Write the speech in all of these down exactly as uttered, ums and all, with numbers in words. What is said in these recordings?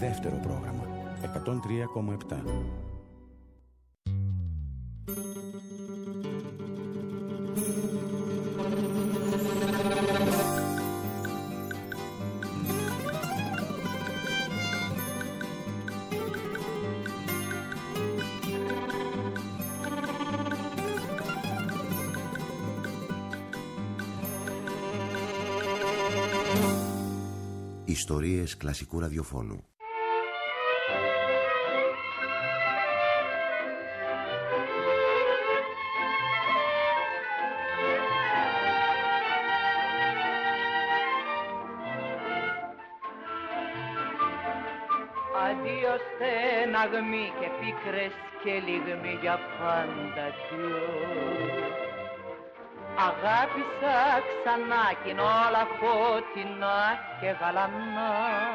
Δεύτερο πρόγραμμα εκατόν τρία κόμμα επτά. Ιστορίες κλασικού ραδιοφώνου. Αντίο στεναγμοί και πίκρες και λιγμοί για πάντα δυο. Αγάπησα ξανά κι είναι όλα φωτεινά και γαλανά.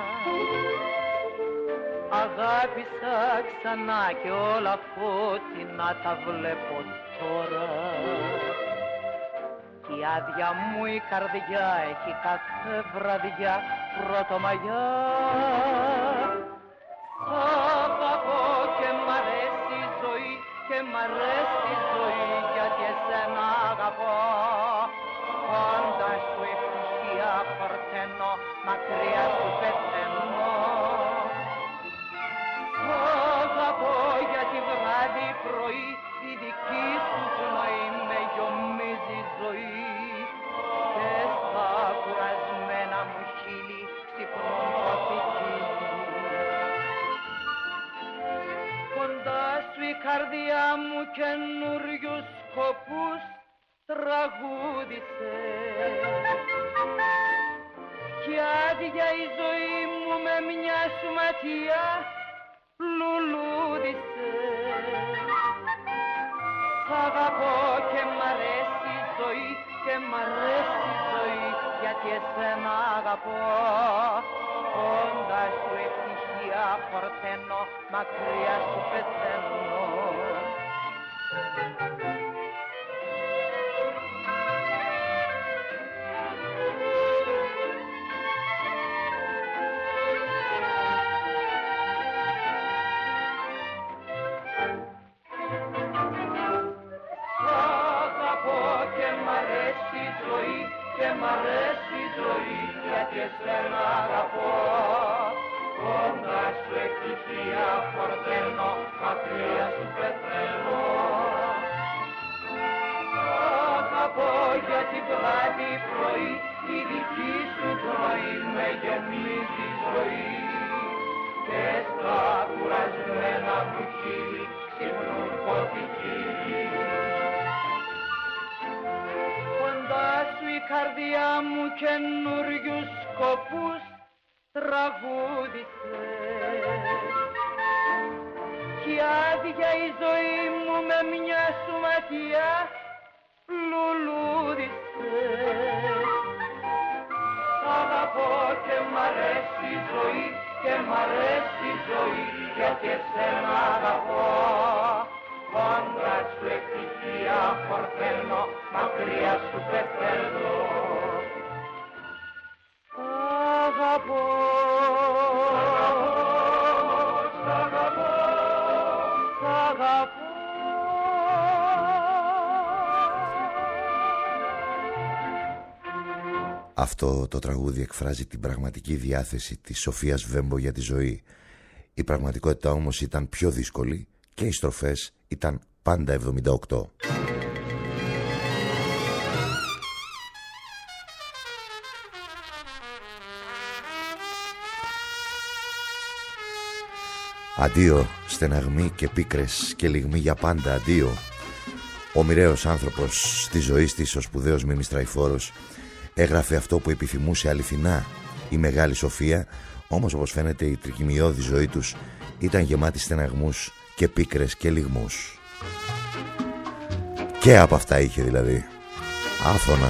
Αγάπησα ξανά και όλα φωτεινά τα βλέπω τώρα. Κι η άδεια μου η καρδιά έχει κάθε βραδιά Πρωτομαγιά. Σ' αγαπώ και μ' αρέσει η ζωή και μ' αρέσει η ζωή γιατί εσένα αγαπώ. Πάντα σου ευτυχία χορταίνω, μακριά σου πεθαίνω. Σ' αγαπώ γιατί βράδυ πρωί η δική σου πνοή με γιομίζει ζωή. Και στα κουρασμένα μου χείλη ξυπνούν προθηκίζει. Κοντά σου η καρδιά μου καινούριους σκοπούς τραγούδισε. Κι άδεια η ζωή μου με μια σου ματιά λουλούδισε. Σ' αγαπώ και μ' αρέσει η ζωή και μ' αρέσει η ζωή γιατί εσένα αγαπώ. Κοντά σου ευτυχία χορταίνω, μακριά σου πεθαίνω. Και μ' αρέσει η ζωή γιατί εσένα αγαπώ. Κοντά σου ευτυχία χορταίνω, μακριά σου πεθαίνω. Αγαπώ γιατί βράδυ πρωί η δική σου πνοή με γεμίζει ζωή. Και στα κουρασμένα μου χείλη ξυπνούν φωτικοί. Η καρδιά μου καινούριους σκοπούς τραγούδισε. Κι άδεια η ζωή μου με μια σου ματιά λουλούδισε. Σ' αγαπώ και μ' αρέσει η ζωή και μ' αρέσει η ζωή γιατί εσένα αγαπώ. Κόντρα σου ευτυχία χορταίνω, μακριά σου πεθαίνω. Αγαπώ, σ' αγαπώ, σ' αγαπώ. Αυτό το τραγούδι εκφράζει την πραγματική διάθεση της Σοφίας Βέμπο για τη ζωή. Η πραγματικότητα όμως ήταν πιο δύσκολη και οι στροφές ήταν πάντα εβδομήντα οκτώ. Αντίο, στεναγμοί και πίκρες και λιγμοί για πάντα, αντίο. Ο μοιραίος άνθρωπος στη ζωή της, ο σπουδαίος Μίμης Τραϊφόρος, έγραφε αυτό που επιθυμούσε αληθινά η μεγάλη Σοφία, όμως όπως φαίνεται η τρικυμιώδη ζωή τους ήταν γεμάτη στεναγμούς και πίκρες και λιγμούς. Και από αυτά είχε δηλαδή. Άφωνα.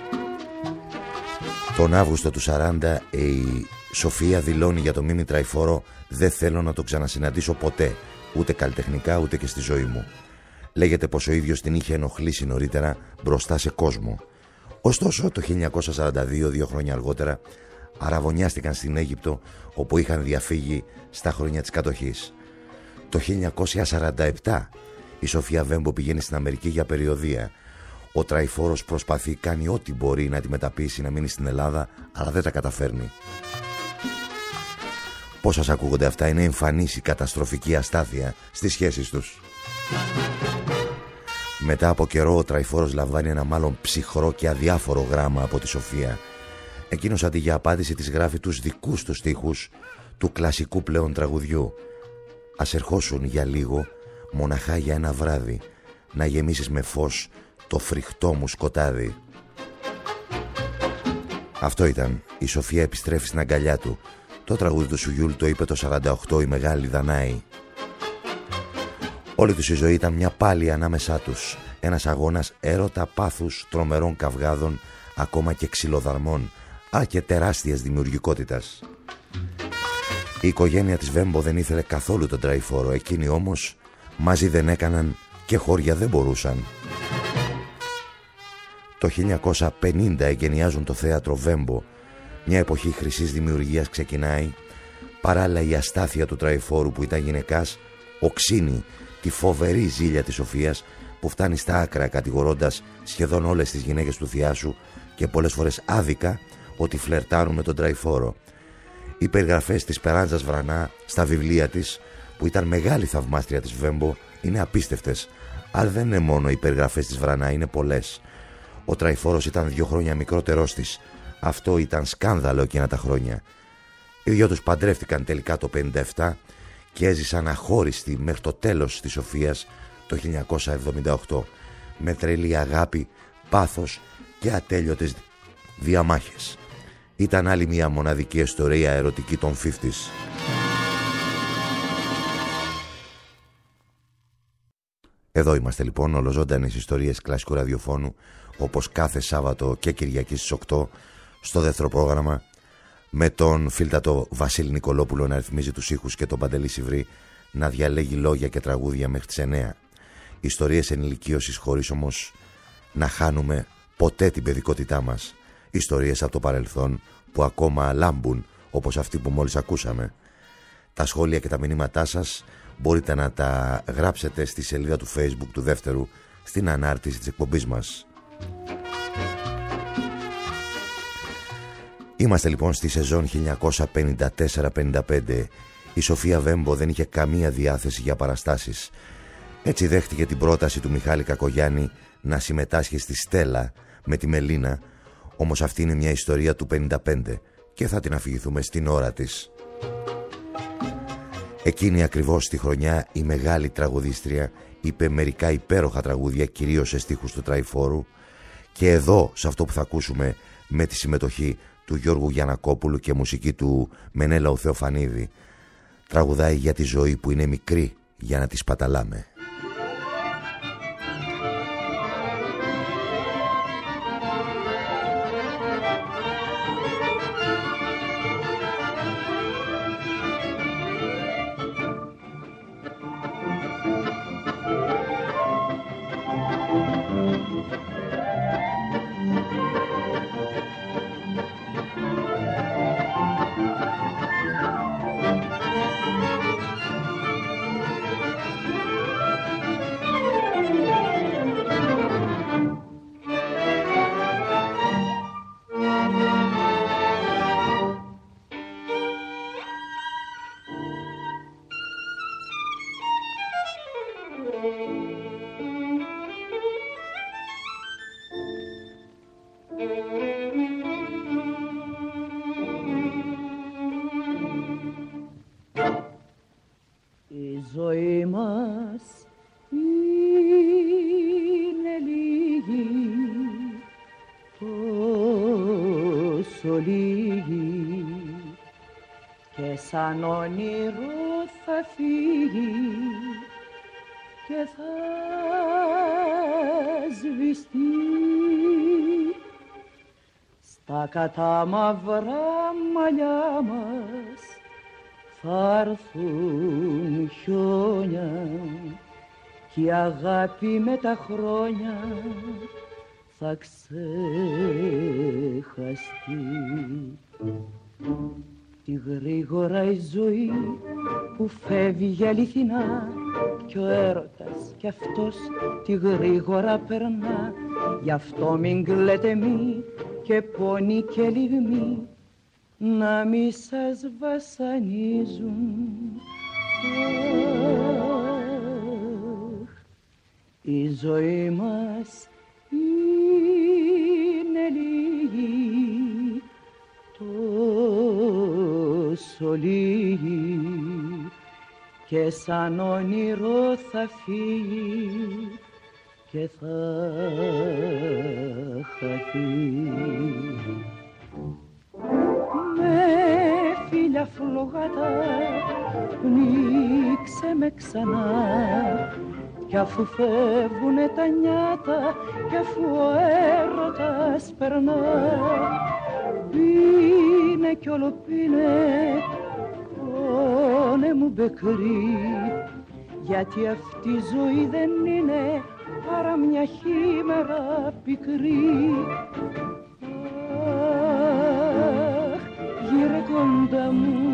Τον Αύγουστο του σαράντα η Σοφία δηλώνει για τον Μίμη Τραϊφόρο: «Δεν θέλω να τον ξανασυναντήσω ποτέ, ούτε καλλιτεχνικά ούτε και στη ζωή μου». Λέγεται πως ο ίδιος την είχε ενοχλήσει νωρίτερα μπροστά σε κόσμο. Ωστόσο το χίλια εννιακόσια σαράντα δύο, δύο χρόνια αργότερα, αραβωνιάστηκαν στην Αίγυπτο, όπου είχαν διαφύγει στα χρόνια της κατοχής. Το χίλια εννιακόσια σαράντα επτά η Σοφία Βέμπο πηγαίνει στην Αμερική για περιοδεία. Ο Τραϊφόρος προσπαθεί, κάνει ό,τι μπορεί να τη μεταπίσει να μείνει στην Ελλάδα, αλλά δεν τα καταφέρνει. Πώς σας ακούγονται αυτά? Είναι εμφανής η καταστροφική αστάθεια στις σχέσεις τους. Μετά από καιρό ο Τραϊφόρος λαμβάνει ένα μάλλον ψυχρό και αδιάφορο γράμμα από τη Σοφία. Εκείνος αντί για απάντηση της γράφει τους δικούς του στίχους του κλασικού πλέον τραγουδιού. «Ας ερχόσουν για λίγο, μοναχά για ένα βράδυ, να γεμίσεις με φως το φρικτό μου σκοτάδι». Αυτό ήταν. Η Σοφία επιστρέφει στην αγκαλιά του. Το τραγούδι του Σουγιούλ το είπε το σαράντα οκτώ η μεγάλη Δανάη. Όλη τους η ζωή ήταν μια πάλη ανάμεσά τους. Ένας αγώνας έρωτα, πάθους, τρομερών καυγάδων, ακόμα και ξυλοδαρμών, αλλά και τεράστιας δημιουργικότητας. Η οικογένεια της Βέμπο δεν ήθελε καθόλου τον Τραϊφόρο. Εκείνοι όμως μαζί δεν έκαναν και χώρια δεν μπορούσαν. Το χίλια εννιακόσια πενήντα εγκαινιάζουν το θέατρο Βέμπο. Μια εποχή χρυσής δημιουργίας ξεκινάει. Παράλληλα η αστάθεια του Τραϊφόρου, που ήταν γυναικάς, οξύνει τη φοβερή ζήλια της Σοφίας, που φτάνει στα άκρα, κατηγορώντας σχεδόν όλες τις γυναίκες του θειάσου και πολλές φορές άδικα ότι φλερτάρουν με τον Τραϊφόρο. Οι περιγραφές της Περάντζας Βρανά στα βιβλία της, που ήταν μεγάλη θαυμάστρια της Βέμπο, είναι απίστευτες. Αλλά δεν είναι μόνο οι περιγραφές της Βρανά, είναι πολλές. Ο Τραϊφόρος ήταν δύο χρόνια μικρότερός της. Αυτό ήταν σκάνδαλο εκείνα τα χρόνια. Οι δυο τους παντρεύτηκαν τελικά το πενήντα επτά και έζησαν αχώριστοι μέχρι το τέλος της Σοφίας το χίλια εννιακόσια εβδομήντα οκτώ, με τρελή αγάπη, πάθος και ατέλειωτες διαμάχες. Ήταν άλλη μια μοναδική ιστορία ερωτική των πενήντα. Εδώ είμαστε λοιπόν, ολοζώντανες ιστορίες κλασικού ραδιοφώνου, όπως κάθε Σάββατο και Κυριακή στις οκτώ, στο δεύτερο πρόγραμμα, με τον φίλτατο Βασίλη Νικολόπουλο να ρυθμίζει τους ήχους και τον Παντελή Σιβρή να διαλέγει λόγια και τραγούδια μέχρι τις εννέα. Ιστορίες ενηλικίωσης, χωρίς όμως να χάνουμε ποτέ την παιδικότητά μας. Ιστορίες από το παρελθόν που ακόμα λάμπουν, όπως αυτή που μόλις ακούσαμε. Τα σχόλια και τα μηνύματά σας μπορείτε να τα γράψετε στη σελίδα του Facebook του δεύτερου, στην ανάρτηση της εκπομπής μας. Είμαστε λοιπόν στη σεζόν χίλια εννιακόσια πενήντα τέσσερα πενήντα πέντε. Η Σοφία Βέμπο δεν είχε καμία διάθεση για παραστάσεις. Έτσι δέχτηκε την πρόταση του Μιχάλη Κακογιάννη να συμμετάσχει στη Στέλλα με τη Μελίνα. Όμως αυτή είναι μια ιστορία του πενήντα πέντε και θα την αφηγηθούμε στην ώρα της. Εκείνη ακριβώς τη χρονιά η μεγάλη τραγουδίστρια είπε μερικά υπέροχα τραγούδια, κυρίως σε στίχους του Τραϊφόρου, και εδώ σε αυτό που θα ακούσουμε, με τη συμμετοχή του Γιώργου Γιαννακόπουλου και μουσική του Μενέλαου Θεοφανίδη, τραγουδάει για τη ζωή που είναι μικρή για να τη σπαταλάμε. Σαν όνειρο θα φύγει και θα σβηστεί στα κατάμαυρα μαλλιά μας θα έρθουν χιόνια και η αγάπη με τα χρόνια θα ξεχαστεί. Τι γρήγορα η ζωή που φεύγει αληθινά κι ο έρωτας κι αυτός τι γρήγορα περνά. Γι' αυτό μην κλαίτε μη και πόνοι και λυγμοί να μη σας βασανίζουν. Αχ, η ζωή μας είναι λίγη, τόσο λίγη και σαν όνειρο θα φύγει και θα χαθεί. Με φίλια φλογάτα πνίξε με ξανά κι αφού φεύγουνε τα νιάτα κι αφού ο έρωτας περνά, πίνε κι όλο πίνε πόνε μου μπεκρή, γιατί αυτή η ζωή δεν είναι παρά μια χήμερα πικρή. Αχ, γύρε κοντά μου,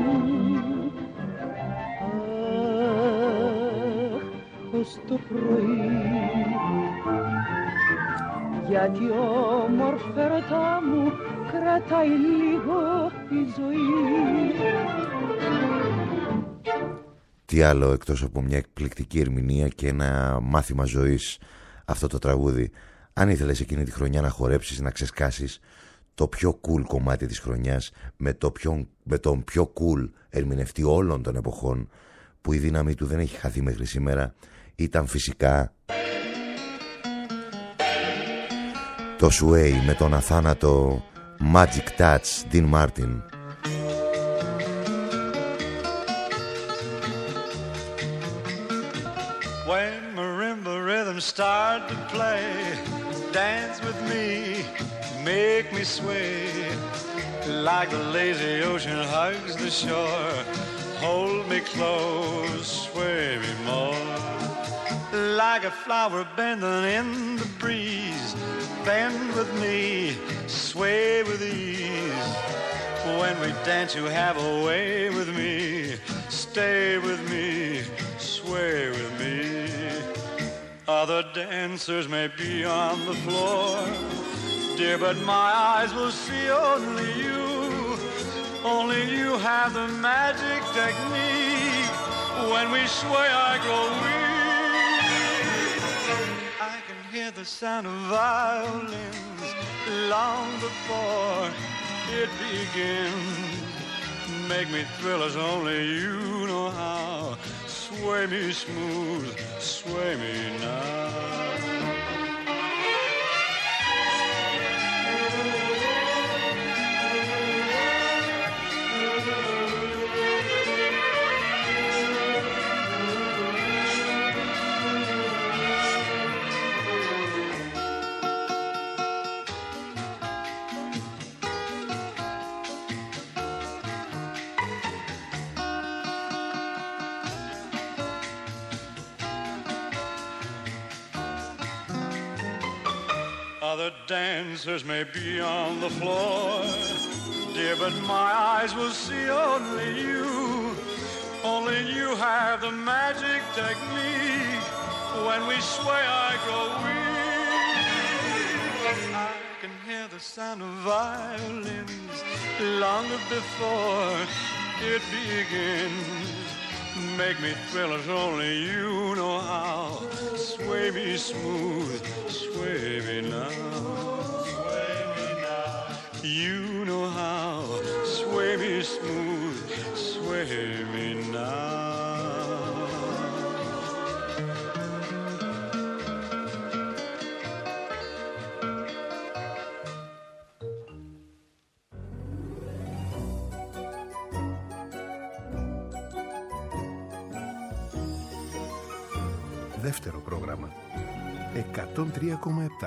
αχ, ως το πρωί, γιατί όμορφη ερωτά μου κρατάει λίγο η ζωή. Τι άλλο εκτός από μια εκπληκτική ερμηνεία και ένα μάθημα ζωής αυτό το τραγούδι. Αν ήθελες εκείνη τη χρονιά να χορέψεις, να ξεσκάσεις το πιο cool κομμάτι της χρονιάς με, το πιο, με τον πιο cool ερμηνευτή όλων των εποχών που η δύναμή του δεν έχει χαθεί μέχρι σήμερα, ήταν φυσικά το Sway με τον αθάνατο Magic Touch Dean Martin. When marimba rhythms start to play, dance with me, make me sway, like the lazy ocean hugs the shore, hold me close, sway me more, like a flower bending in the breeze, bend with me, sway with ease, when we dance you have a way with me, stay with me, sway with me. Other dancers may be on the floor, dear, but my eyes will see only you. Only you have the magic technique. When we sway, I grow weak. I can hear the sound of violins long before it begins. Make me thrill as only you know how. Sway me smooth, sway me now. Other dancers may be on the floor, dear, but my eyes will see only you. Only you have the magic technique. When we sway, I grow weak. I can hear the sound of violins long before it begins. Make me thrill as only you know how. Sway me smooth, sway me now. Sway me now. You know how. Sway me smooth, sway me now. Δεύτερο πρόγραμμα εκατόν τρία κόμμα επτά.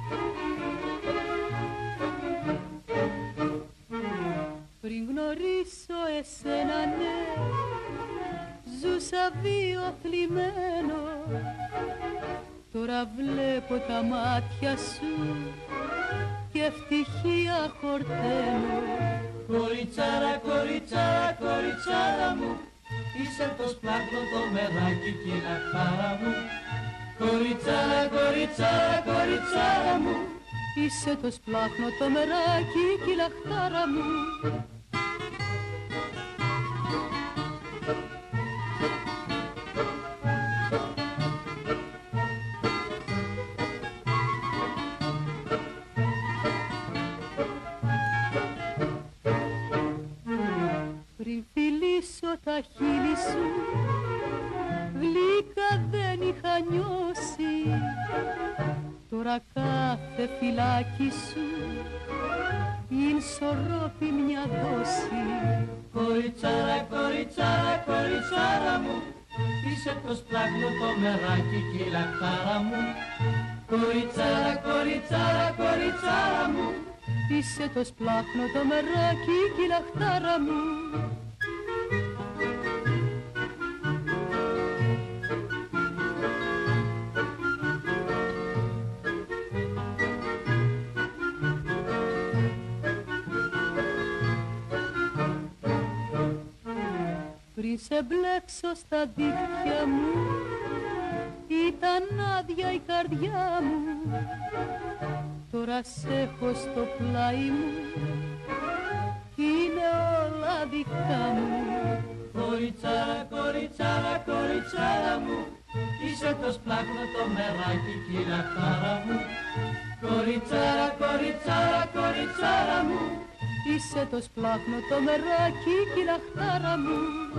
Πριν γνωρίσεις φιλήσω εσένα ναι, ζούσα δύο θλιμμένο. Τώρα βλέπω τα μάτια σου και ευτυχία χορταίνω. Κοριτσάρα, κοριτσάρα, κοριτσάρα μου, είσαι το σπλάχνο το μεράκι κι η λαχτάρα μου. Κοριτσάρα, κοριτσάρα, κοριτσάρα μου, είσαι το σπλάχνο το μεράκι κι η λαχτάρα μου. Πριν φιλήσω τα χείλη σου, γλύκα δεν είχα νιώσει. Τώρα κάθε φυλάκι σου είναι σωρόπι μια δόση. Κοριτσάρα, κοριτσάρα, κοριτσάρα μου, είσαι το σπλάχνο το μεράκι κι η λαχτάρα μου. Κοριτσάρα, κοριτσάρα, κοριτσάρα μου, είσαι το σπλάχνο το μεράκι κι η λαχτάρα μου. Πριν σε μπλέξω στα δίχτυα μου, ήταν άδεια η καρδιά μου. Τώρα σ' έχω στο πλάι μου, είναι όλα δικά μου. Κοριτσάρα, κοριτσάρα, κοριτσάρα μου, είσαι το σπλάχνο το μεράκι κι η λαχτάρα μου. Κοριτσάρα, κοριτσάρα, κοριτσάρα μου, είσαι το σπλάχνο το μεράκι κι η λαχτάρα μου.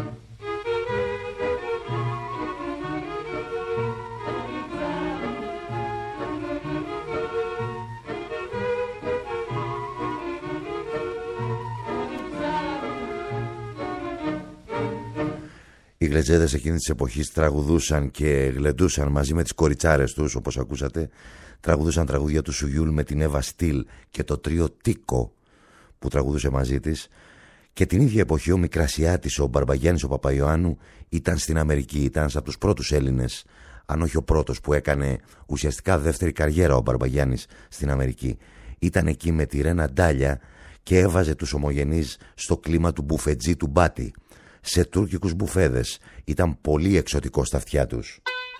Οι γλετζέδες εκείνης της εποχής τραγουδούσαν και γλεντούσαν μαζί με τις κοριτσάρες τους, όπως ακούσατε. Τραγουδούσαν τραγούδια του Σουγιούλ με την Εύα Στυλ και το τρίο Τίκο που τραγουδούσε μαζί της. Και την ίδια εποχή ο Μικρασιάτης, ο Μπαρμπαγιάννης ο Παπαϊωάννου ήταν στην Αμερική. Ήταν από τους πρώτους Έλληνες, αν όχι ο πρώτος, που έκανε ουσιαστικά δεύτερη καριέρα ο Μπαρμπαγιάννης στην Αμερική. Ήταν εκεί με τη Ρένα Ντάλια και έβαζε τους ομογενείς στο κλίμα του μπουφετζή του Μπάτι, σε τουρκικούς μπουφέδες. Ήταν πολύ εξωτικό στα αυτιά τους.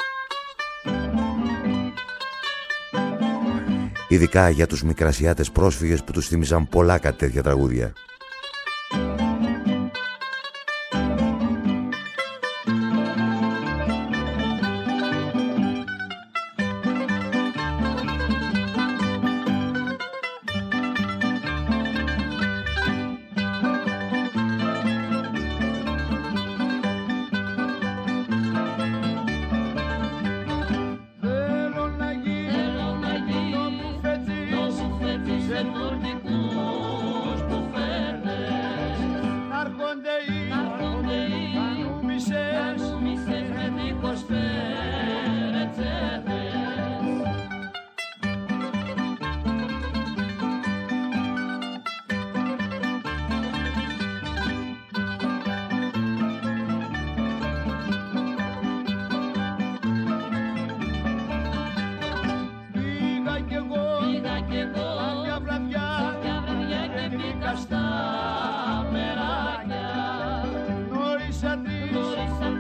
Ειδικά για τους Μικρασιάτες πρόσφυγες που τους θύμιζαν πολλά κάτι τέτοια τραγούδια. στα μεράκια γνώρισα τις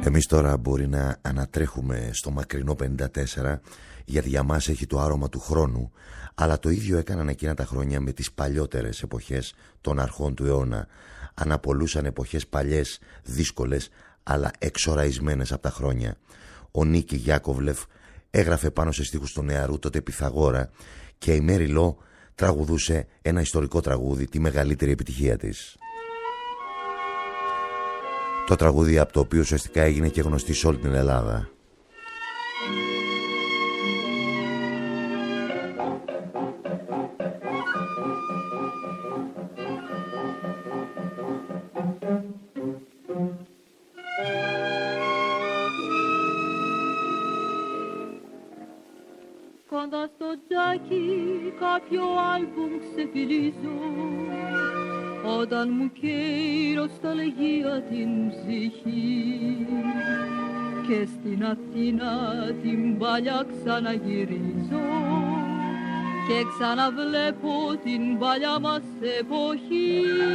Εμείς τώρα μπορεί να ανατρέχουμε στο μακρινό πενήντα τέσσερα, γιατί για μας έχει το άρωμα του χρόνου, αλλά το ίδιο έκαναν εκείνα τα χρόνια με τις παλιότερες εποχές των αρχών του αιώνα. Αναπολούσαν εποχές παλιές, δύσκολες, αλλά εξοραϊσμένες από τα χρόνια. Ο Νίκη Γιάκοβλεφ έγραφε πάνω σε στίχους του νεαρού τότε Πυθαγόρα και η Μέρι Λό τραγουδούσε ένα ιστορικό τραγούδι, τη μεγαλύτερη επιτυχία της. Το τραγούδι από το οποίο ουσιαστικά έγινε και γνωστή σε όλη την Ελλάδα. Κοντά στο τζάκι κάποιο άλμπουμ ξεφυλίζω, όταν μου καίει η νοσταλγία την ψυχή και στην Αθήνα την παλιά ξαναγυρίζω και ξαναβλέπω την παλιά μας εποχή.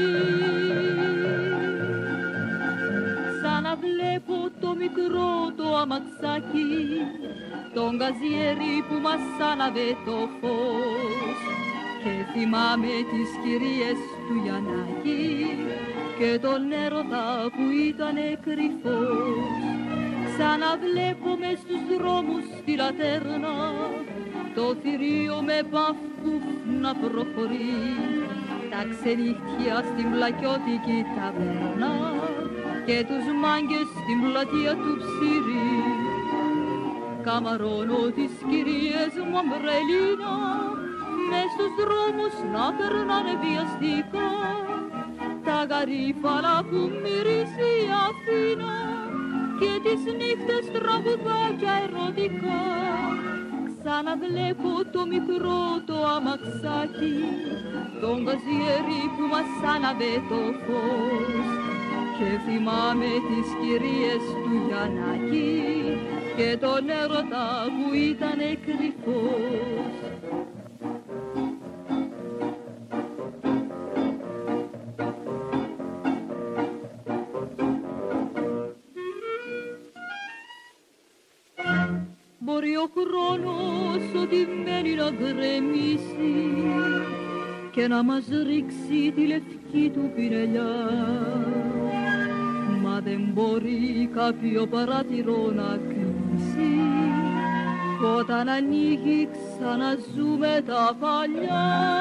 Ξαναβλέπω το μικρό το αμαξάκι, τον καζιέρι που μας άναβε το φως και θυμάμαι τις κυρίες του Γιαννάκη και τον έρωτα που ήτανε κρυφός. Ξαναβλέπω μες στους δρόμους τη λατέρνα το θηρίο με παφκούφ να προχωρεί, τα ξενύχτια στην πλακιώτικη ταβέρνα και τους μάγκες στην πλατεία του Ψηρή. Καμαρώνω τις κυρίες μου αμπρελίνα μες στους δρόμους να περνάνε βιαστικά, τα γαρίφαλα που μυρίζει η Αθήνα και τις νύχτες τραγουδάκια ερωτικά. Ξαναβλέπω το μικρό το αμαξάκι, τον καζιέρι που μας άναβε το φως και θυμάμαι τις κυρίες του Γιαννάκη και τον έρωτα που ήτανε κρυφός. Μπορεί ο χρόνος ό,τι μένει να γκρεμίσει και να μας ρίξει τη λευκή του πινελιά, μα δεν μπορεί κάποιο παράθυρο να κλείσει όταν ανοίγει ξαναζούμε τα παλιά.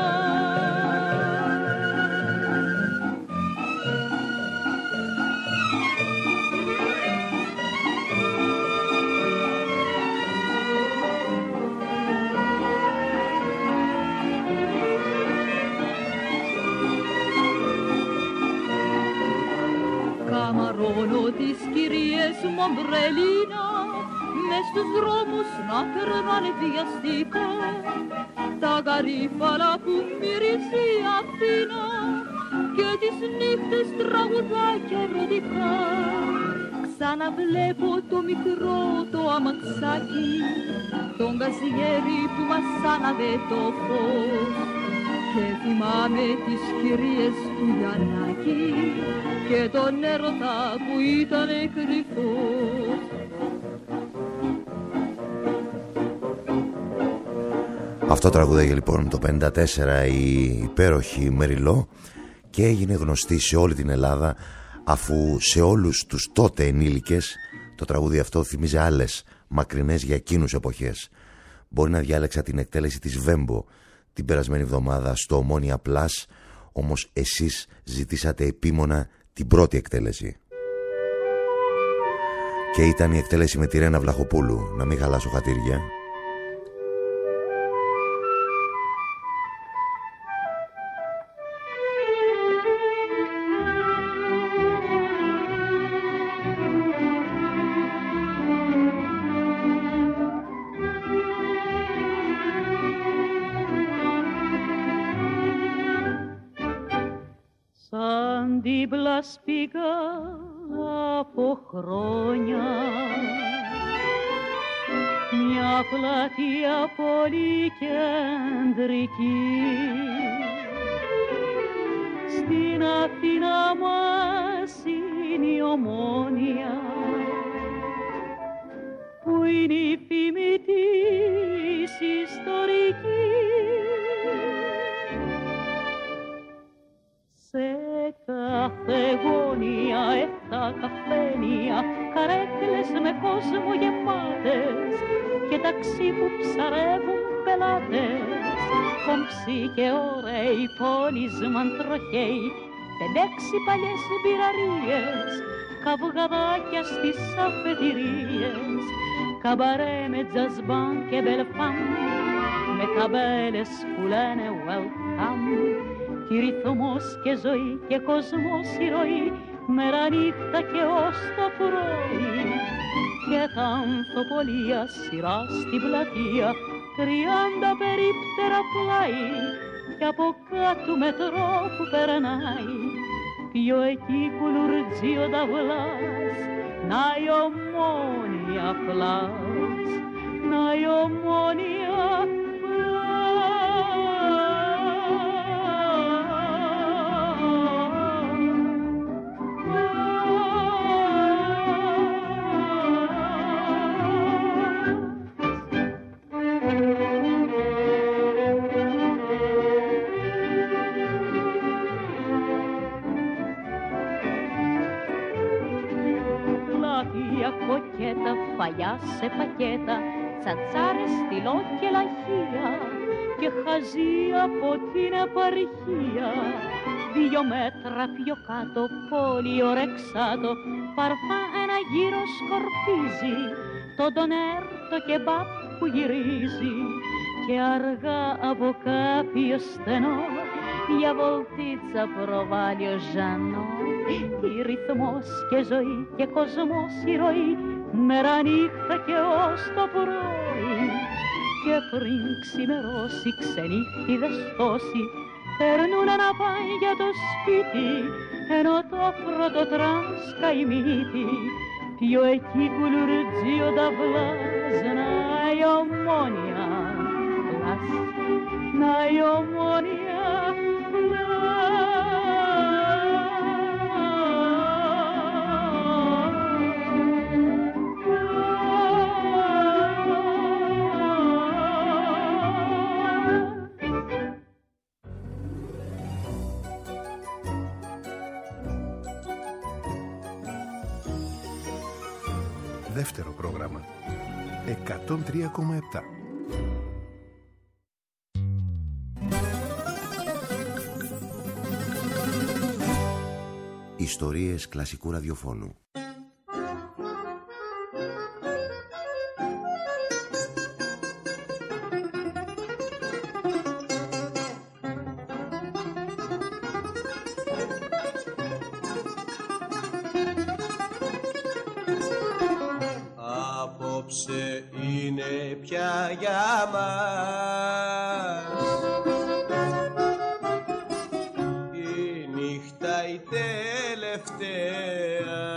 Καμαρώνω τις κυρίες μου αμπρελίνα μες στους δρόμους να περνάνε βιαστικά, τα γαρίφαλα που μυρίζει η Αθήνα και τις νύχτες τραγουδάκια ερωτικά. Ξαναβλέπω το μικρό το αμαξάκι, τον καζιέρι που μας άναβε το φως και θυμάμαι τις κυρίες του Γιαννάκη και τον έρωτα που ήτανε κρυφός. Αυτό τραγουδάγε λοιπόν με το πενήντα τέσσερα η υπέροχη Μέρι Λό και έγινε γνωστή σε όλη την Ελλάδα, αφού σε όλους τους τότε ενήλικες το τραγούδι αυτό θυμίζει άλλες μακρινές για εκείνους εποχές. Μπορεί να διάλεξα την εκτέλεση της Βέμπο την περασμένη εβδομάδα στο Ομόνια Plus, όμως εσείς ζητήσατε επίμονα την πρώτη εκτέλεση. Και ήταν η εκτέλεση με τη Ρένα Βλαχοπούλου, να μην χαλάσω χατήρια. δίπλα σπήκα από χρόνια μια πλατεία πολύ κεντρική στην Αθήνα μας είναι η Ομόνια που είναι η φήμη της ιστορικής. Σε κάθε γωνία εφτά καφένια, καρέκλες με κόσμο γεμάτες και ταξί που ψαρεύουν πελάτες, κομψοί και ωραίοι πόλισμαν τροχαίοι, πεντέξι παλιές μπειραρίες, καυγαδάκια στις αφετηρίες, καμπαρέ με τζασμπάν και μπελφάν, με ταμπέλες που λένε welcome, κι ρυθμός και ζωή και κοσμός η ροή, μέρα νύχτα και ως το πρωί, και τα ανθοπολία σειρά στην πλατεία, τριάντα περίπτερα πλάι, κι από κάτω μετρό που περνάει, ποιο εκεί κουλουρτζεί ο ταυλάς, να η Ομόνια πλάς, να η Ομόνια κοκέτα, φαγιά σε πακέτα, τσατσάρες, στυλό και λαχεία, και χαζί από την επαρχία. Δυο μέτρα πιο κάτω, πολύ ορεξάτο, παρφά ένα γύρο σκορπίζει, το ντονέρ, το κεμπάπ που γυρίζει, και αργά από κάποιο στενό, για βολτίτσα προβάλλει ο Ζανό. Κι ρυθμός και ζωή και κοσμός η ροή, μέρα νύχτα και ως το πρωί, και πριν ξημερώσει ξενύχτιδες τόσοι, περνούν να πάει για το σπίτι, ενώ το πρώτο τραν σκάει μύτη, ποιο εκεί κουλουρτζεί ο ταυλάς, να η Ομόνια πλάς, να η Ομόνια πλάς. Δεύτερο πρόγραμμα. εκατόν τρία κόμμα επτά. Ιστορίες κλασικού ραδιοφώνου. Απόψε είναι πια για μας η νύχτα η τελευταία.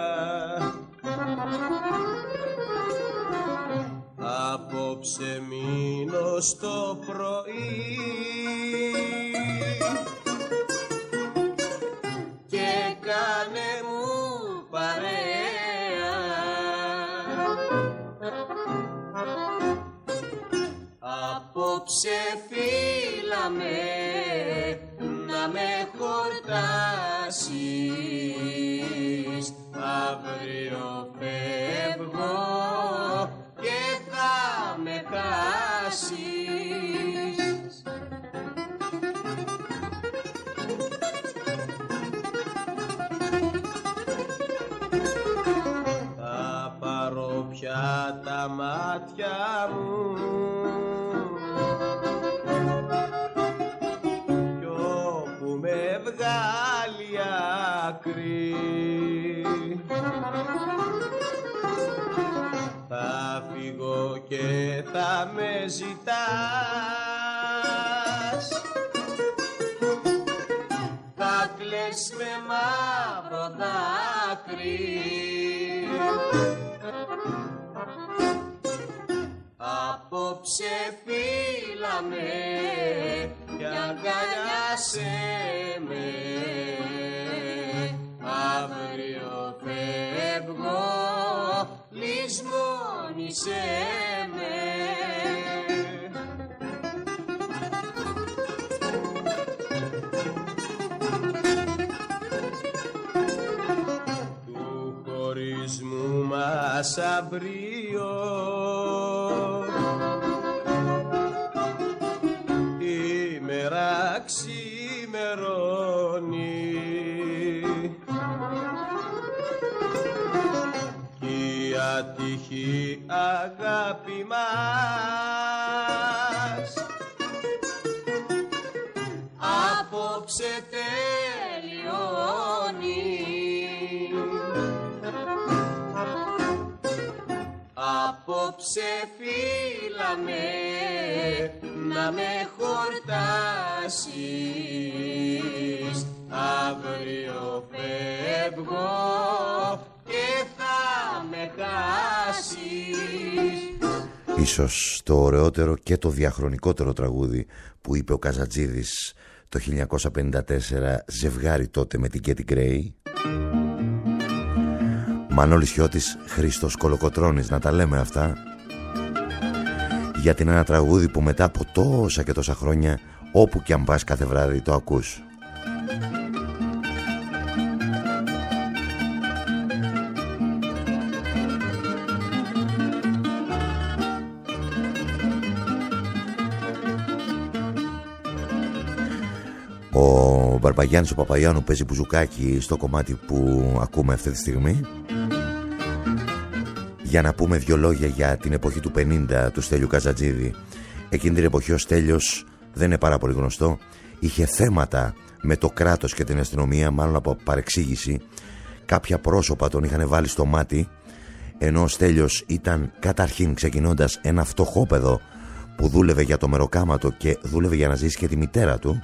Απόψε μείνω στο πρωί και κάνε μου παρέα. Απόψε φύλαμε να με χορτάσεις, αύριο φεύγω και θα με χάσεις. Θα πάρω πια τα μάτια μου κι όπου με βγάλει άκρη θα φύγω και θα με ζητάς. Θα κλαις με μαύρο δάκρυ. Απόψε φύλαμε κι αγκαλιάσέ με, αύριο φεύγω λησμόνη ξυπνήσε με. Του χωρισμού μας αμπρίο η μέρα ξημερώνει κι η ατυχή αγάπη μας απόψε τελειώνει. Απόψε φύλαμε να με χορτάσεις, αύριο φεύγω και θα με χάσεις. Ίσως το ωραιότερο και το διαχρονικότερο τραγούδι που είπε ο Καζατζίδης το χίλια εννιακόσια πενήντα τέσσερα, ζευγάρι τότε με την Κέτι Γκρέι. Μανώλης Χιώτης, Χρήστος Κολοκοτρώνης, να τα λέμε αυτά, γιατί είναι ένα τραγούδι που μετά από τόσα και τόσα χρόνια όπου και αν πας κάθε βράδυ το ακούς. Ο Μπαρμπαγιάννης ο Παπαγιάννου παίζει μπουζουκάκι στο κομμάτι που ακούμε αυτή τη στιγμή, για να πούμε δυο λόγια για την εποχή του πενήντα του Στέλιου Καζατζίδη. Εκείνη την εποχή ο Στέλιος, δεν είναι πάρα πολύ γνωστό, είχε θέματα με το κράτος και την αστυνομία, μάλλον από παρεξήγηση. Κάποια πρόσωπα τον είχαν βάλει στο μάτι, ενώ ο Στέλιος ήταν καταρχήν, ξεκινώντας, ένα φτωχόπεδο που δούλευε για το μεροκάματο και δούλευε για να ζήσει και τη μητέρα του.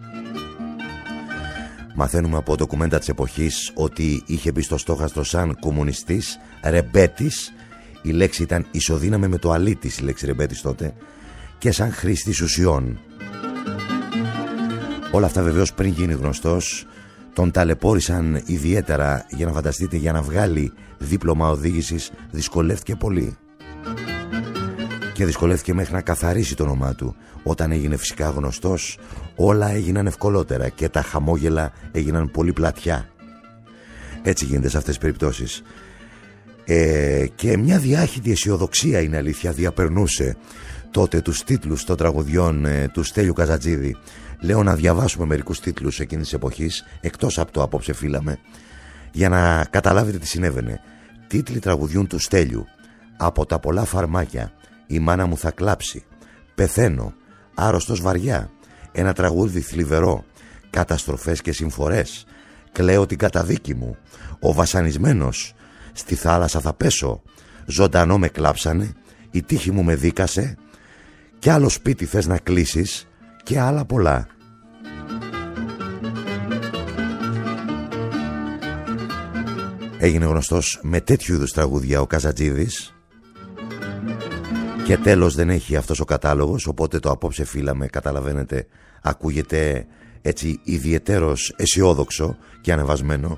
Μαθαίνουμε από ντοκουμέντα της εποχής ότι είχε μπει στο στόχαστρο σαν κομμουνιστής, ρεμπέτης, η λέξη ήταν ισοδύναμη με το αλήτης, η λέξη ρεμπέτης τότε, και σαν χρήστης ουσιών. Όλα αυτά βεβαίως πριν γίνει γνωστός, τον ταλαιπώρησαν ιδιαίτερα, για να φανταστείτε, για να βγάλει δίπλωμα οδήγησης δυσκολεύτηκε πολύ. Και δυσκολεύτηκε μέχρι να καθαρίσει το όνομά του. Όταν έγινε φυσικά γνωστός, όλα έγιναν ευκολότερα και τα χαμόγελα έγιναν πολύ πλατιά. Έτσι γίνεται σε αυτές τις περιπτώσεις. Ε, και μια διάχυτη αισιοδοξία, είναι αλήθεια, διαπερνούσε τότε τους τίτλους των τραγουδιών ε, του Στέλιου Καζατζίδη. Λέω να διαβάσουμε μερικούς τίτλους εκείνης της εποχής, εκτός από το απόψε φύλαμε, για να καταλάβετε τι συνέβαινε. Τίτλοι τραγουδιών του Στέλιου: Από τα πολλά φαρμάκια, Η μάνα μου θα κλάψει, Πεθαίνω, Άρρωστος βαριά, Ένα τραγούδι θλιβερό, Καταστροφές και συμφορές, Κλαίω την καταδίκη μου, Ο βασανισμένος, Στη θάλασσα θα πέσω, Ζωντανό με κλάψανε, Η τύχη μου με δίκασε, Κι άλλο σπίτι θες να κλείσεις, και άλλα πολλά. Έγινε γνωστός με τέτοιου είδους τραγούδια ο Καζατζίδης. Και τέλος δεν έχει αυτός ο κατάλογος, οπότε το απόψε φύλαμε, καταλαβαίνετε, ακούγεται έτσι ιδιαιτέρως αισιόδοξο και ανεβασμένο.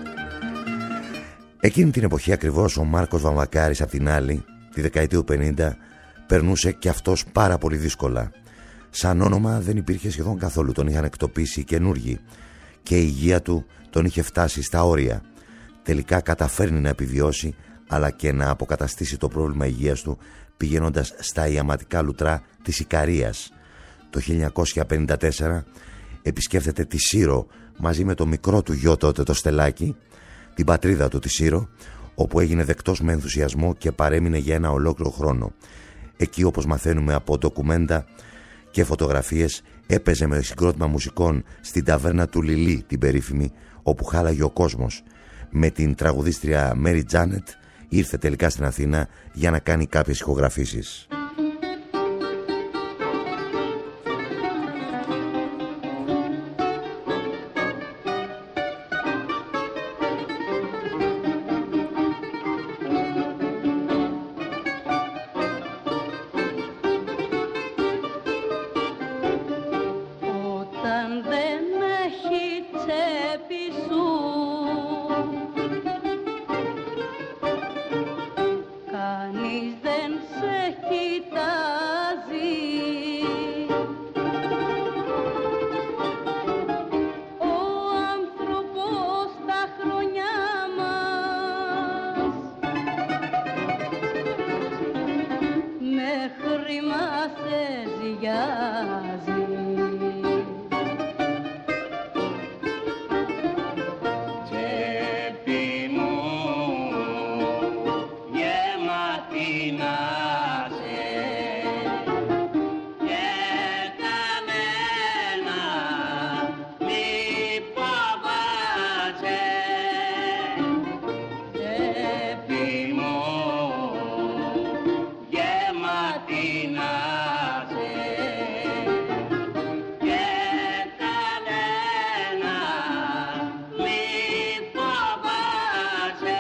Εκείνη την εποχή ακριβώς ο Μάρκος Βαμβακάρης, απ' την άλλη, τη δεκαετία του πενήντα, περνούσε και αυτός πάρα πολύ δύσκολα. Σαν όνομα δεν υπήρχε σχεδόν καθόλου, τον είχαν εκτοπίσει οι καινούργοι και η υγεία του τον είχε φτάσει στα όρια. Τελικά καταφέρνει να επιβιώσει, αλλά και να αποκαταστήσει το πρόβλημα υγείας του, πηγαίνοντας στα ιαματικά λουτρά της Ικαρίας. Το χίλια εννιακόσια πενήντα τέσσερα επισκέφτεται τη Σύρο μαζί με το μικρό του γιο τότε, το Στελάκι, την πατρίδα του τη Σύρο, όπου έγινε δεκτός με ενθουσιασμό και παρέμεινε για ένα ολόκληρο χρόνο. Εκεί, όπως μαθαίνουμε από ντοκουμέντα και φωτογραφίες, έπαιζε με συγκρότημα μουσικών στην ταβέρνα του Λιλί, την περίφημη, όπου χάλαγε ο κόσμος. Με την τραγουδίστρια Μέρι Τζάνετ ήρθε τελικά στην Αθήνα για να κάνει κάποιες ηχογραφήσεις. Κανείς δεν σε ζυγιάζει. Τσέπη μου γεμάτη να σε και κανένα μη φοβάσαι. Τσέπη μου γεμάτη να σε και κανένα μη φοβάσαι.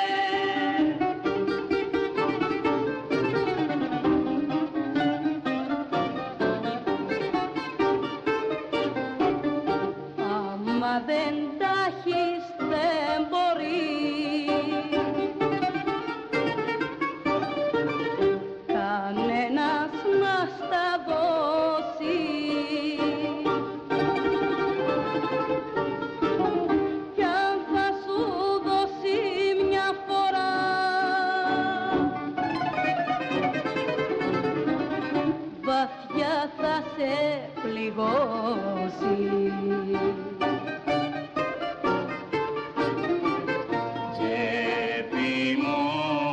Άμα δεν τα έχεις δεν μπορεί κανένας να στα δώσει. Κι αν θα σου δώσει μια φορά βαθιά θα σε πληγώσει. Τσέπη μου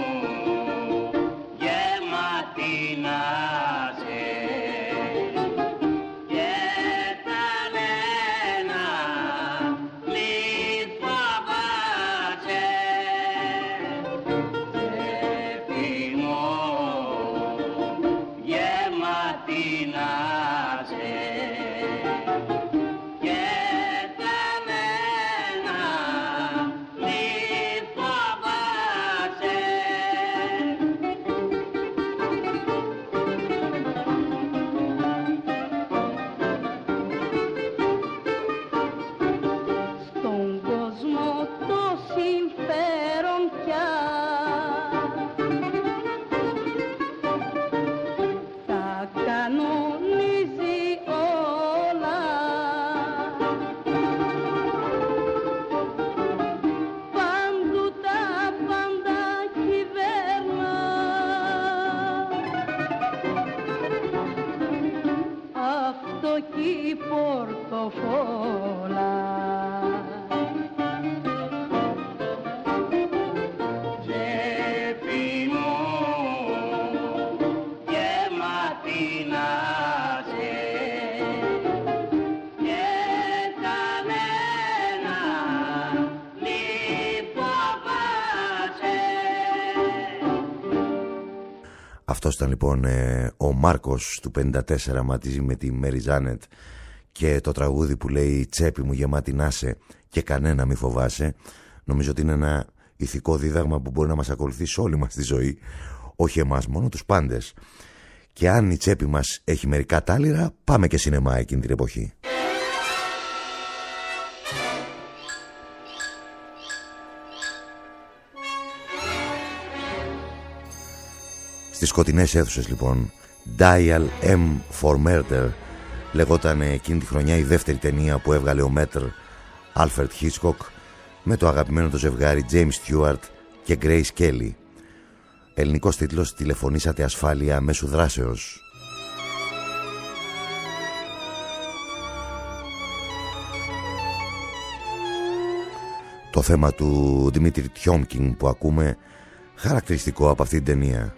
γεμάτη να σε και κανένα μη φοβάσαι. Τσέπη μου γεμάτη να σε και κανένα μη φοβάσαι. Στον κόσμο το συμφέρον πια τα κανονίζει όλα. Παντού τα πάντα κυβέρνα. Αυτό κι η πορτοφόλα. Τσέπη μου γεμάτη να σε και κανένα μη φοβάσαι. Αυτός ήταν λοιπόν ε, ο Μάρκος του πενήντα τέσσερα μαζί με τη Μέρι Ζάνετ και το τραγούδι που λέει «Τσέπη μου γεμάτη να σε και κανένα μη φοβάσαι». Νομίζω ότι είναι ένα ηθικό δίδαγμα που μπορεί να μας ακολουθήσει όλη μας τη ζωή, όχι εμάς μόνο, τους πάντες. Και αν η τσέπη μας έχει μερικά τάλιρα, πάμε και σινεμά εκείνη την εποχή. Στις σκοτεινές αίθουσες λοιπόν, Dial M for Murder λεγόταν εκείνη τη χρονιά η δεύτερη ταινία που έβγαλε ο Μέτρ Alfred Hitchcock με το αγαπημένο το ζευγάρι James Stewart και Grace Kelly. Ελληνικός τίτλος «Τηλεφωνήσατε ασφάλεια μέσου δράσεως». Το θέμα του Δημήτρη Τιόμκιν που ακούμε, χαρακτηριστικό από αυτήν την ταινία.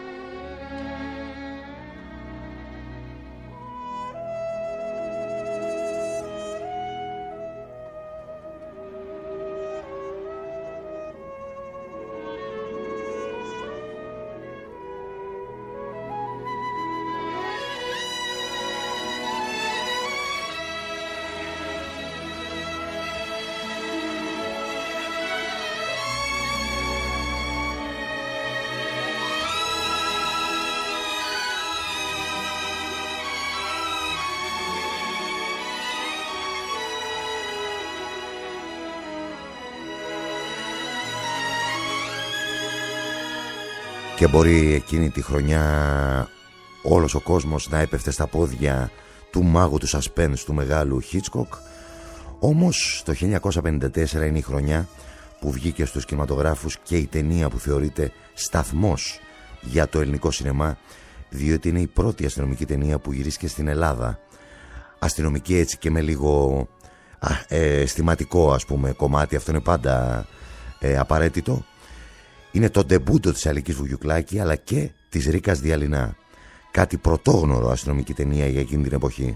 Και μπορεί εκείνη τη χρονιά όλος ο κόσμος να έπεφτε στα πόδια του μάγου του suspense του μεγάλου Hitchcock. Όμως το χίλια εννιακόσια πενήντα τέσσερα είναι η χρονιά που βγήκε στους κινηματογράφους και η ταινία που θεωρείται σταθμός για το ελληνικό σινεμά, διότι είναι η πρώτη αστυνομική ταινία που γυρίστηκε στην Ελλάδα. Αστυνομική έτσι και με λίγο α, ε, αισθηματικό ας πούμε κομμάτι, αυτό είναι πάντα ε, απαραίτητο. Είναι το ντεμπούτο της Αλικής Βουγιουκλάκη αλλά και της Ρίκας Διαλυνά. Κάτι πρωτόγνωρο αστυνομική ταινία για εκείνη την εποχή.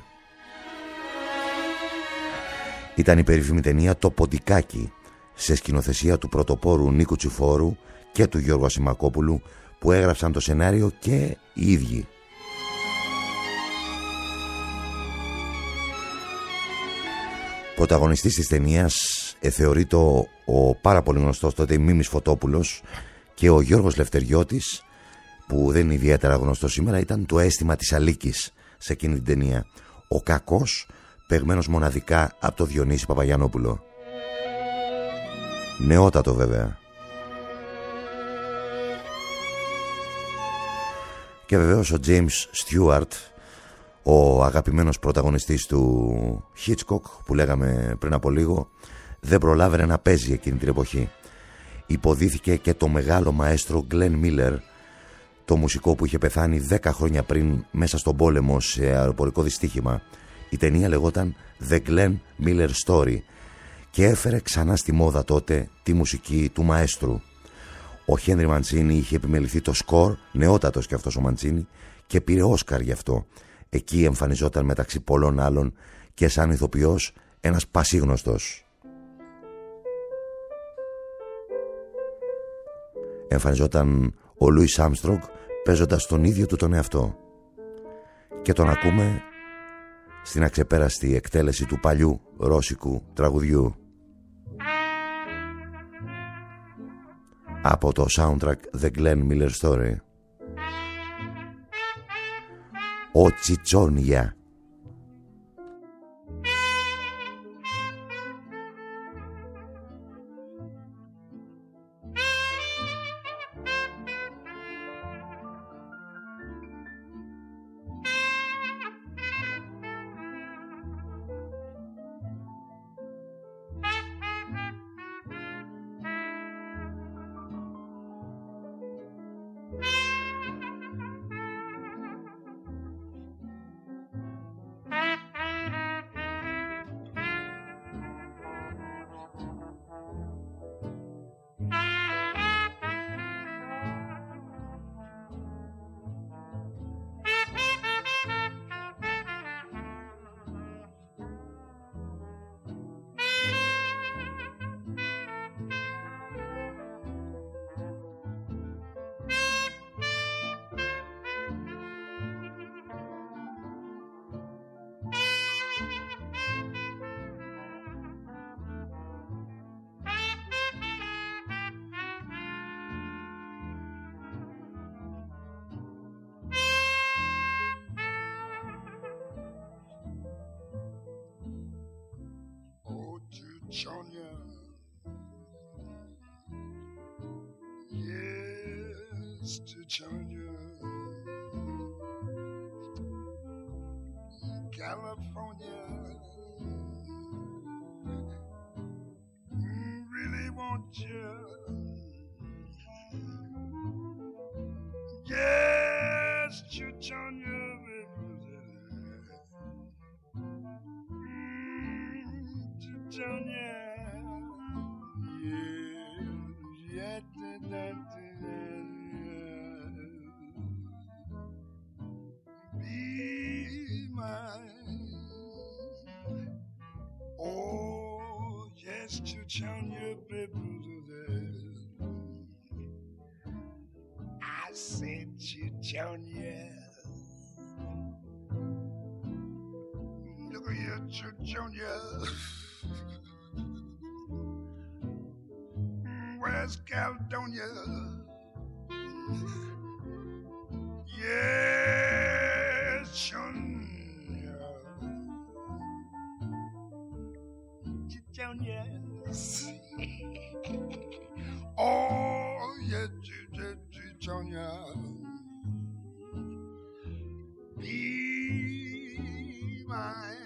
Ήταν η περίφημη ταινία «Το Ποντικάκι» σε σκηνοθεσία του πρωτοπόρου Νίκου Τσιφόρου και του Γιώργου Ασημακόπουλου, που έγραψαν το σενάριο και οι ίδιοι. Πρωταγωνιστής της ταινίας ε, θεωρείται ο, ο πάρα πολύ γνωστός τότε Μίμης Φωτόπουλος, και ο Γιώργος Λευτεριώτης, που δεν είναι ιδιαίτερα γνωστός σήμερα, ήταν το αίσθημα της Αλίκης σε εκείνη την ταινία. Ο κακός, παιγμένος μοναδικά από το Διονύση Παπαγιαννόπουλο. Νεότατο βέβαια. Και βεβαίως ο James Stewart, ο αγαπημένος πρωταγωνιστής του Hitchcock που λέγαμε πριν από λίγο, δεν προλάβαινε να παίζει εκείνη την εποχή. Υποδίθηκε και το μεγάλο μαέστρο Glenn Miller, το μουσικό που είχε πεθάνει δέκα χρόνια πριν μέσα στον πόλεμο σε αεροπορικό δυστύχημα. Η ταινία λεγόταν The Glenn Miller Story και έφερε ξανά στη μόδα τότε τη μουσική του μαέστρου. Ο Χένρι Μαντσίνι είχε επιμεληθεί το σκορ, νεότατος κι αυτός ο Μαντσίνι, και πήρε Όσκαρ γι' αυτό. Εκεί εμφανιζόταν μεταξύ πολλών άλλων και σαν ηθοποιός ένας πασίγνωστος. Εμφανιζόταν ο Λούις Άμστρονγκ παίζοντας τον ίδιο του τον εαυτό. Και τον ακούμε στην αξεπέραστη εκτέλεση του παλιού ρώσικου τραγουδιού από το soundtrack The Glenn Miller Story. Ο Τσιτσόνια. Chichonia, yes, Chichonia, California, really want you, yes, Chichonia. Chichonia, yeah, yeah, da, da, da, be mine. Oh, yes, Chichonia, baby. I said Chichonia. Look at you, Chichonia. West Caledonia, yes, Chichonia, Chichonia, oh, yes, Chichonia, be mine.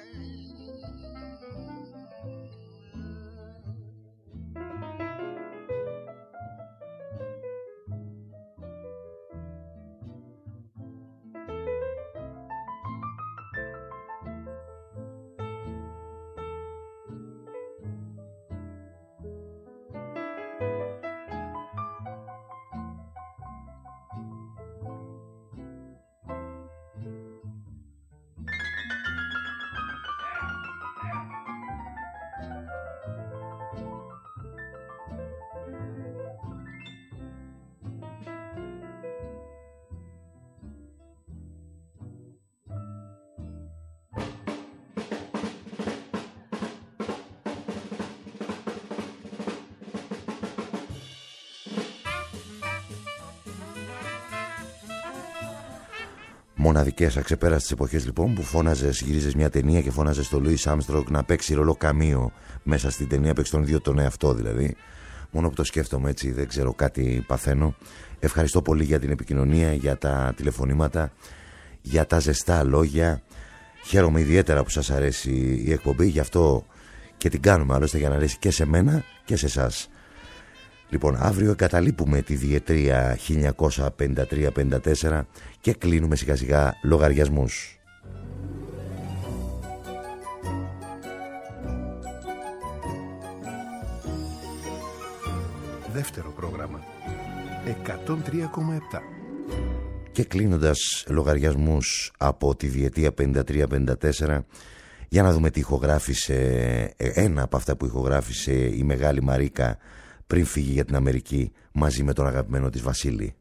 Μοναδικές αξεπέραστες εποχές λοιπόν που φώναζες, γυρίζες μια ταινία και φώναζες στο Λούις Άρμστρονγκ να παίξει ρόλο καμίο μέσα στην ταινία, παίξει τον ίδιο τον εαυτό δηλαδή. Μόνο που το σκέφτομαι έτσι, δεν ξέρω, κάτι παθαίνω. Ευχαριστώ πολύ για την επικοινωνία, για τα τηλεφωνήματα, για τα ζεστά λόγια. Χαίρομαι ιδιαίτερα που σας αρέσει η εκπομπή, γι' αυτό και την κάνουμε άλλωστε, για να αρέσει και σε μένα και σε εσάς. Λοιπόν, αύριο εγκαταλείπουμε τη διετρία χίλια εννιακόσια πενήντα τρία πενήντα τέσσερα και κλείνουμε σιγά σιγά λογαριασμούς. Δεύτερο πρόγραμμα εκατόν τρία κόμμα επτά. Και κλείνοντας λογαριασμούς από τη διετία πενήντα τρία πενήντα τέσσερα, για να δούμε τι ηχογράφησε, ένα από αυτά που ηχογράφησε η μεγάλη Μαρίκα πριν φύγει για την Αμερική μαζί με τον αγαπημένο της Βασίλη.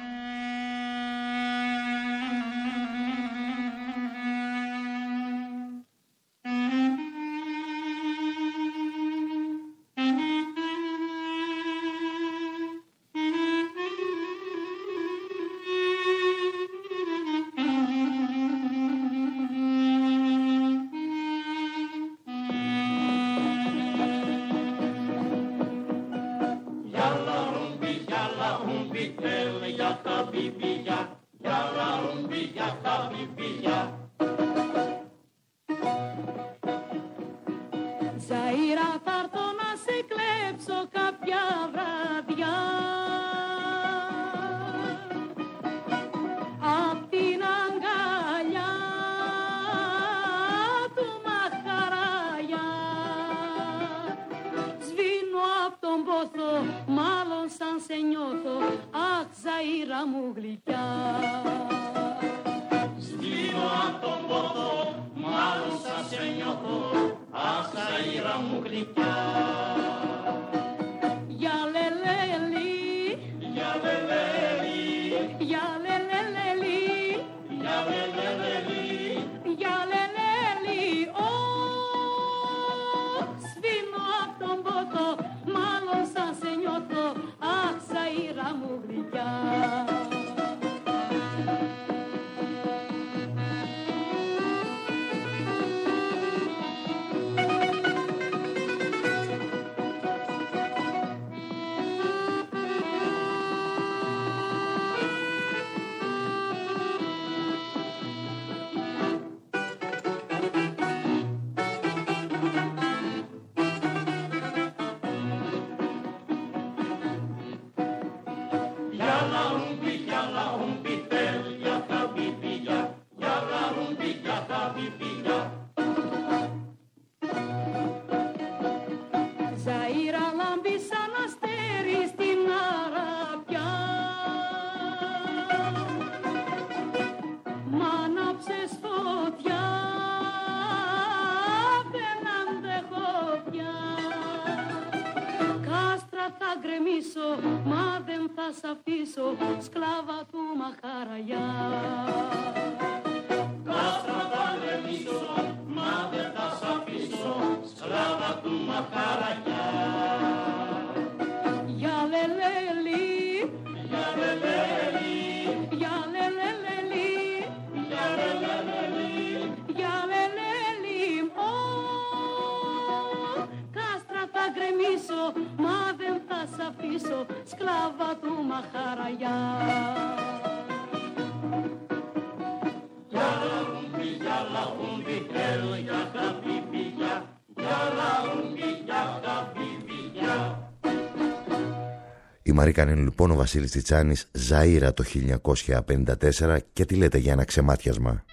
Η Μαρίκα είναι λοιπόν ο Βασίλης Τσιτσάνης, Ζαΐρα το χίλια εννιακόσια πενήντα τέσσερα, και τι λέτε για ένα ξεμάτιασμα.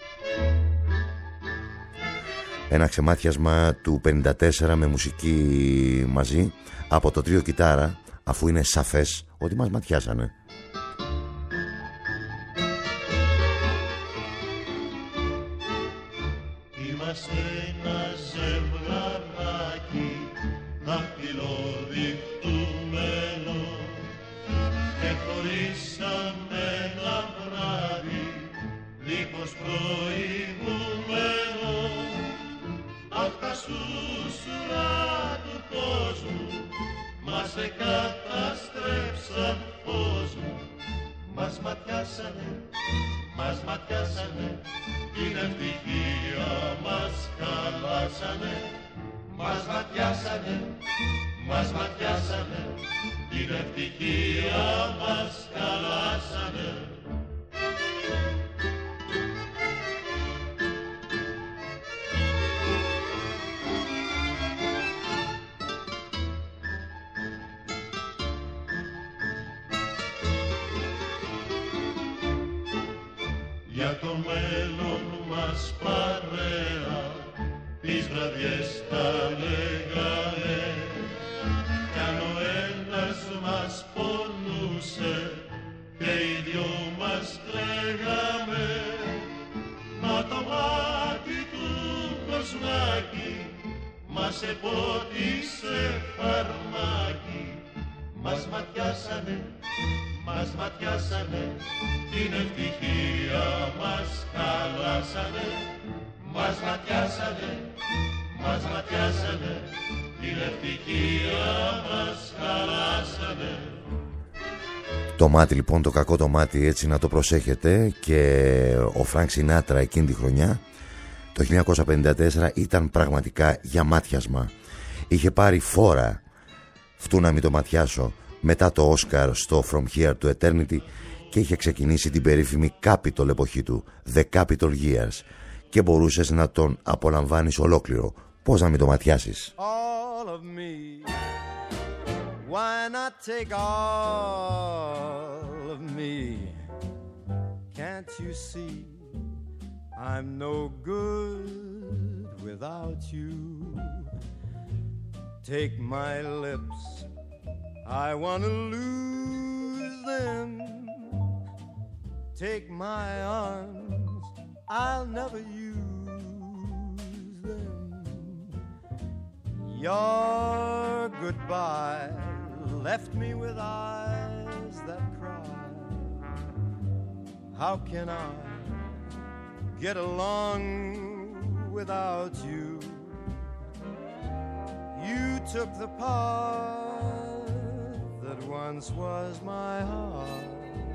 Ένα ξεμάτιασμα του πενήντα τέσσερα με μουσική μαζί από το τρίο κιτάρα, αφού είναι σαφές ότι μας ματιάσανε. Είμαστε ένα ζευγαράκι δαχτυλοδεικτούμενο και χωρίσαμε ένα βράδυ δίχως προηγούμενο. Αυτά σούσουρα του κόσμου μας εκαταστρέψαν κόσμο. Μας ματιάσανε, μας ματιάσανε ευτυχία μας χαλάσανε, μας ματιάσανε, μας ματιάσανε, την ευτυχία μας χαλάσανε. Για το μέλλον μας παρέα, τις βραδιές τα λέγαμε, κι αν ο ένας μας πονούσε και οι δυο μας κλαίγαμε, μα το μάτι του κοσμάκι μας επότισε φαρμάκι, μας ματιάσανε, μας ματιάσανε, την ευτυχία μας χαλάσανε, μας ματιάσανε, μας ματιάσανε, την ευτυχία μας χαλάσανε. Το μάτι λοιπόν, το κακό το μάτι, έτσι να το προσέχετε. Και ο Φρανκ Σινάτρα εκείνη τη χρονιά, το χίλια εννιακόσια πενήντα τέσσερα, ήταν πραγματικά για μάτιασμα. Είχε πάρει φόρα, φτού να μην το ματιάσω, μετά το Όσκαρ στο From Here to Eternity, και είχε ξεκινήσει την περίφημη Capitol εποχή του, The Capitol Years, και μπορούσες να τον απολαμβάνεις ολόκληρο. Πώς να μην το ματιάσεις? All of me, why not take all of me? Can't you see I'm no good without you? Take my lips, I wanna lose them. Take my arms, I'll never use them. Your goodbye left me with eyes that cry. How can I get along without you? You took the part that once was my heart.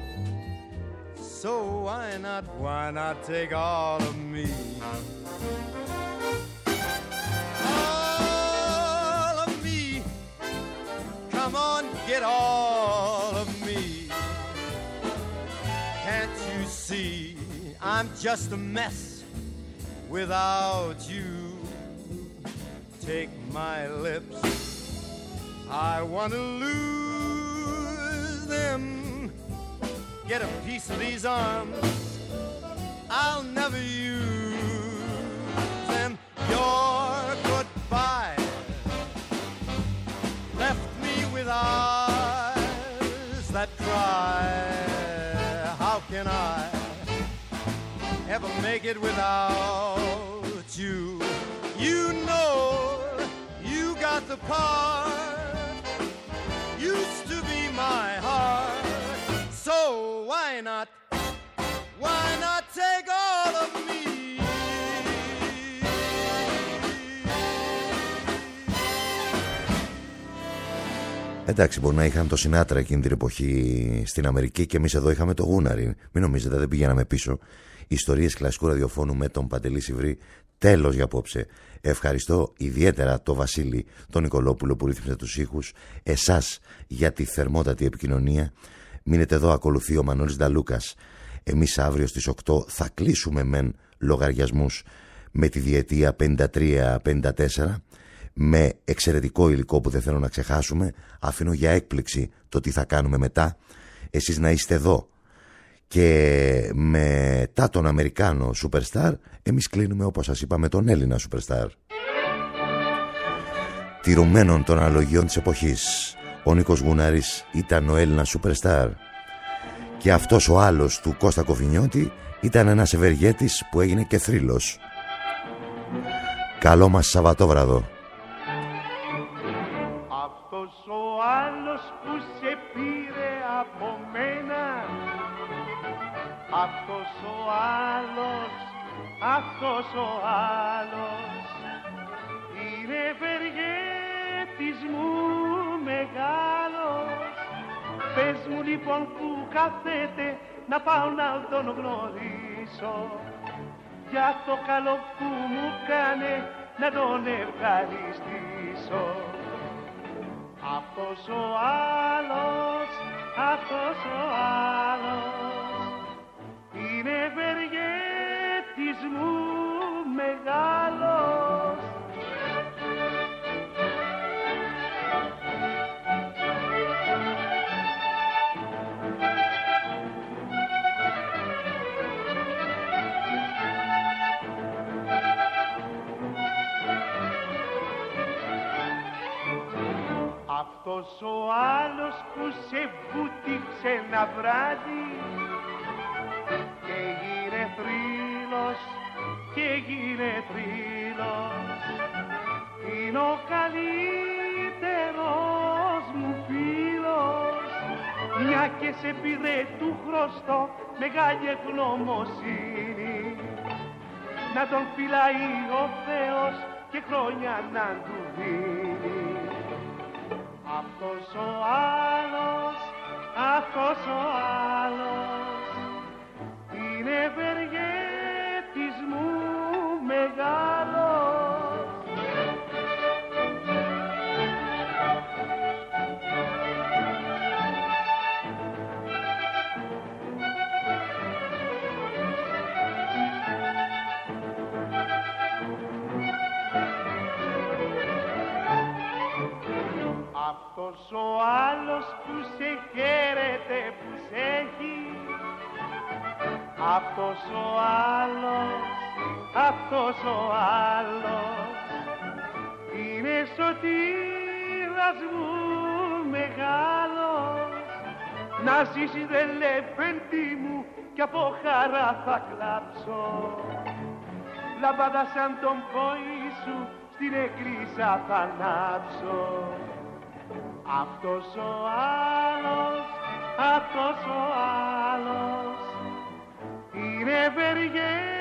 So why not, why not take all of me? All of me. Come on, get all of me. Can't you see I'm just a mess without you? Take my lips, I want to lose them. Get a piece of these arms, I'll never use them. Your goodbye left me with eyes that cry. How can I ever make it without you? You know you got the part, used to be my heart. So why not, why not take all of me? Εντάξει, μπορεί να είχαν το Σινάτρα εκείνη την εποχή στην Αμερική και εμείς εδώ είχαμε το Γούναρη. Μην νομίζετε, δεν πηγαίναμε πίσω. Ιστορίες κλασικού ραδιοφώνου με τον Παντελή Σιβρή. Τέλος για απόψε. Ευχαριστώ ιδιαίτερα τον Βασίλη, τον Νικολόπουλο που ρύθμισε τους ήχους, εσάς για τη θερμότατη επικοινωνία. Μείνετε εδώ, ακολουθεί ο Μανώλης Νταλούκας. Εμείς αύριο στις οκτώ θα κλείσουμε μεν λογαριασμούς με τη διετία πενήντα τρία πενήντα τέσσερα, με εξαιρετικό υλικό που δεν θέλω να ξεχάσουμε. Αφήνω για έκπληξη το τι θα κάνουμε μετά. Εσείς να είστε εδώ. Και μετά τον Αμερικάνο Superstar, εμείς κλείνουμε όπως σας είπα με τον Έλληνα Superstar. Τηρουμένων των αναλογιών της εποχής, ο Νίκος Γουνάρης ήταν ο Έλληνας Superstar. Και αυτός ο άλλος του Κώστα Κοφινιώτη ήταν ένας ευεργέτης που έγινε και θρύλος. Καλό μας Σαββατόβραδο. Αυτός ο άλλος που σε πήρε από μένα, αυτός ο άλλος, αυτός ο άλλος είναι ευεργέτης μου μεγάλος. Πες μου λοιπόν που κάθεται να πάω να τον γνωρίσω. για το καλό που μου κάνε να τον ευχαριστήσω. Αυτός ο άλλος, αυτός ο άλλος είναι ευεργέτης μου μεγάλος. Αυτός ο άλλος που σε βούτυξε ένα βράδυ και γίνε θρύλος, και γίνε θρύλος, είναι ο καλύτερος μου φίλος, μια και σε πήρε του χρωστό μεγάλη ευγνωμοσύνη, να τον φυλάει ο Θεός και χρόνια να του δίνει. Αυτός ο άλλος, αυτός ο άλλος είναι ευεργέτης μου μεγάλος. Αυτός ο άλλος που σε χαίρεται, που σε έχει, αυτός ο άλλος, αυτός ο άλλος είναι σωτήρας μου μεγάλος. Να ζήσεις δε λεφέντη μου κι από χαρά θα κλάψω, λαμπάδα σαν τον πόη σου στην εκκλησιά θα ανάψω. Αυτός ο άλλος, αυτός ο άλλος είναι ευεργέτης